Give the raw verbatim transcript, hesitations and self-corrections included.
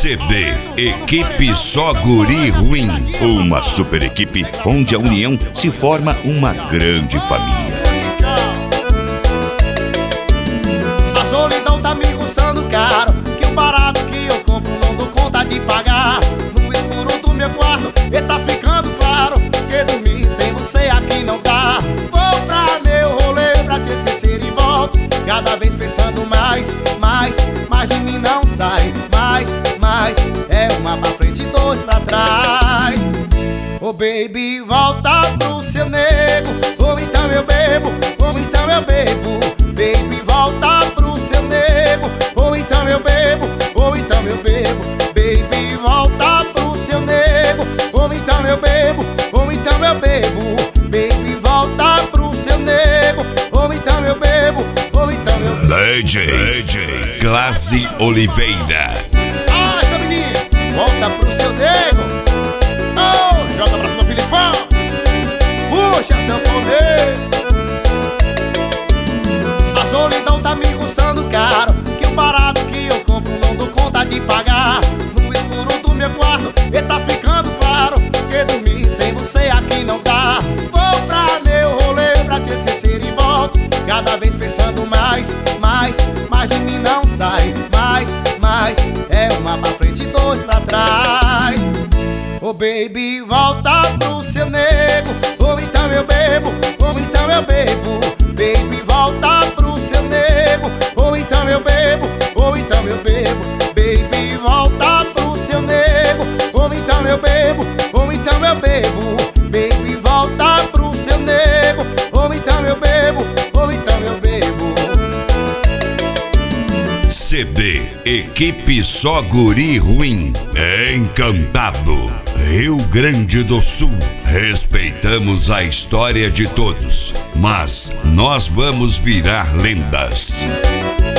C D Equipe Só Guri Ruim. Uma super equipe onde a união se forma uma grande família. A solidão tá me custando caro, que o barato que eu compro não dou conta de pagar. No escuro do meu quarto, e tá ficando claro que dormir sem você aqui não dá. Vou pra meu rolê pra te esquecer e volto, cada vez pensando mais, mais, mais de mim não sai. Mais, mais, é uma pra frente e dois pra trás. Oh baby, volta pro seu nego, ou então eu bebo, ou então eu bebo. Baby, volta pro seu nego, ou então eu bebo, ou então eu bebo. Baby, volta pro seu nego, ou então eu bebo, ou então eu bebo. Baby, volta pro seu nego, ou então eu bebo, ou então eu bebo. D J, D J Glaze Oliveira. Ah, essa menina, volta pro seu nego. Oh, joga pra cima, Filipão. Puxa seu poder. A solidão tá me custando caro, que o barato que eu compro não dou conta de pagar. No escuro do meu quarto, e tá ficando claro que dormir sem você aqui não dá. Vou pra meu rolê pra te esquecer e volto, cada vez pensando mais, mais, mais de mim não sai. Mais, mais, é uma pra frente e dois pra trás. Oh baby, volta pro seu nego, ou então eu bebo, ou então eu bebo. Baby, volta pro seu nego, ou então eu bebo, ou então eu bebo. Baby, volta pro seu nego, ou então eu bebo, ou então eu bebo. Baby, volta pro seu nego, ou então eu bebo, ou então eu bebo. C D Equipe Só Guri Ruim. Encantado, Rio Grande do Sul. Respeitamos a história de todos, mas nós vamos virar lendas.